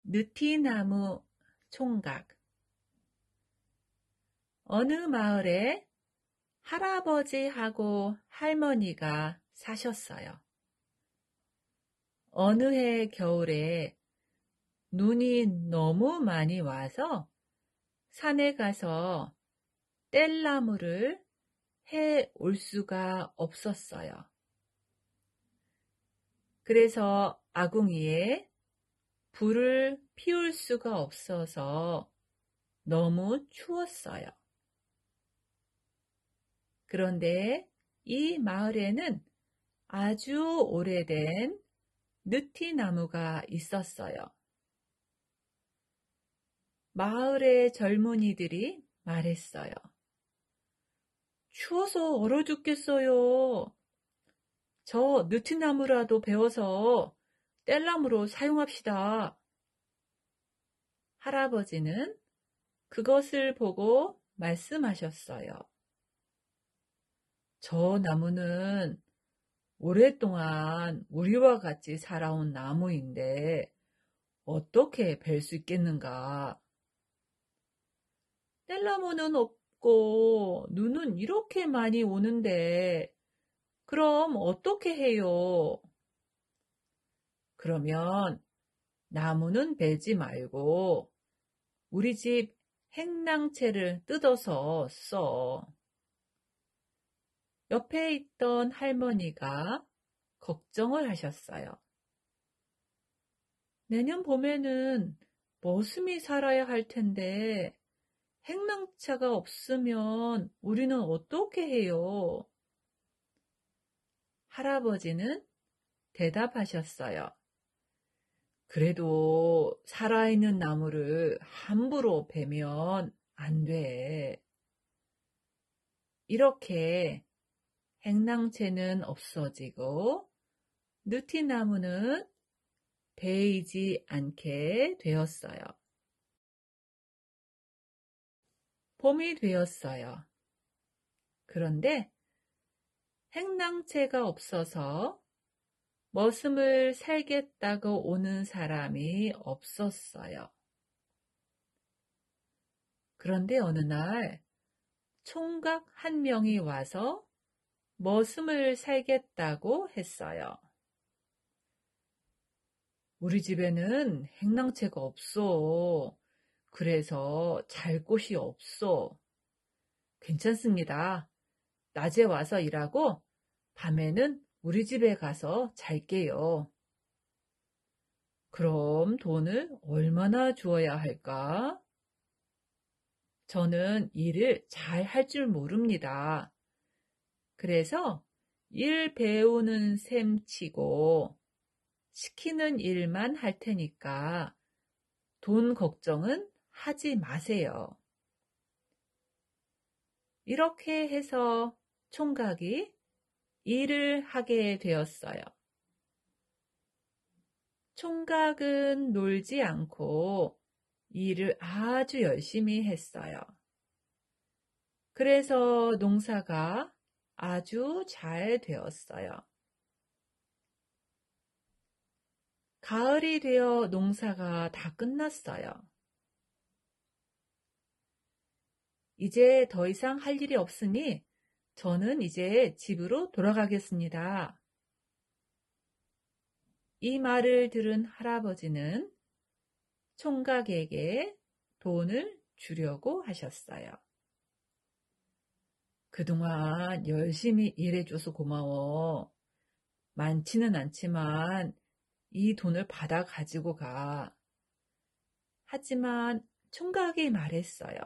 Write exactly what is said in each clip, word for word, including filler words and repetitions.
느티나무 총각. 어느 마을에 할아버지하고 할머니가 사셨어요. 어느 해 겨울에 눈이 너무 많이 와서 산에 가서 뗄나무를 해 올 수가 없었어요. 그래서 아궁이에 불을 피울 수가 없어서 너무 추웠어요. 그런데 이 마을에는 아주 오래된 느티나무가 있었어요. 마을의 젊은이들이 말했어요. 추워서 얼어 죽겠어요. 저 느티나무라도 베어서 뗄나무로 사용합시다. 할아버지는 그것을 보고 말씀하셨어요. 저 나무는 오랫동안 우리와 같이 살아온 나무인데 어떻게 벨 수 있겠는가? 뗄나무는 없고 눈은 이렇게 많이 오는데 그럼 어떻게 해요? 그러면 나무는 베지 말고 우리 집 행랑채를 뜯어서 써. 옆에 있던 할머니가 걱정을 하셨어요. 내년 봄에는 머슴이 살아야 할 텐데 행랑차가 없으면 우리는 어떻게 해요? 할아버지는 대답하셨어요. 그래도 살아있는 나무를 함부로 베면 안 돼. 이렇게 행랑채는 없어지고 느티나무는 베이지 않게 되었어요. 봄이 되었어요. 그런데 행랑채가 없어서 머슴을 살겠다고 오는 사람이 없었어요. 그런데 어느 날 총각 한 명이 와서 머슴을 살겠다고 했어요. 우리 집에는 행랑채가 없어. 그래서 잘 곳이 없어. 괜찮습니다. 낮에 와서 일하고 밤에는 우리 집에 가서 잘게요. 그럼 돈을 얼마나 주어야 할까? 저는 일을 잘 할 줄 모릅니다. 그래서 일 배우는 셈 치고 시키는 일만 할 테니까 돈 걱정은 하지 마세요. 이렇게 해서 총각이 일을 하게 되었어요. 총각은 놀지 않고 일을 아주 열심히 했어요. 그래서 농사가 아주 잘 되었어요. 가을이 되어 농사가 다 끝났어요. 이제 더 이상 할 일이 없으니 저는 이제 집으로 돌아가겠습니다. 이 말을 들은 할아버지는 총각에게 돈을 주려고 하셨어요. 그동안 열심히 일해줘서 고마워. 많지는 않지만 이 돈을 받아 가지고 가. 하지만 총각이 말했어요.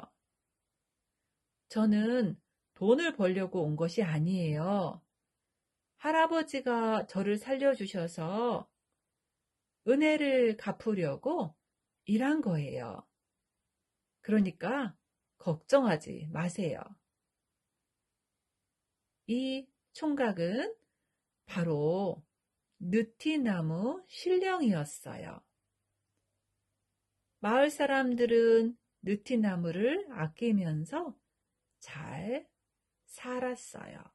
저는 돈을 벌려고 온 것이 아니에요. 할아버지가 저를 살려주셔서 은혜를 갚으려고 일한 거예요. 그러니까 걱정하지 마세요. 이 총각은 바로 느티나무 신령이었어요. 마을 사람들은 느티나무를 아끼면서 잘 살았어요.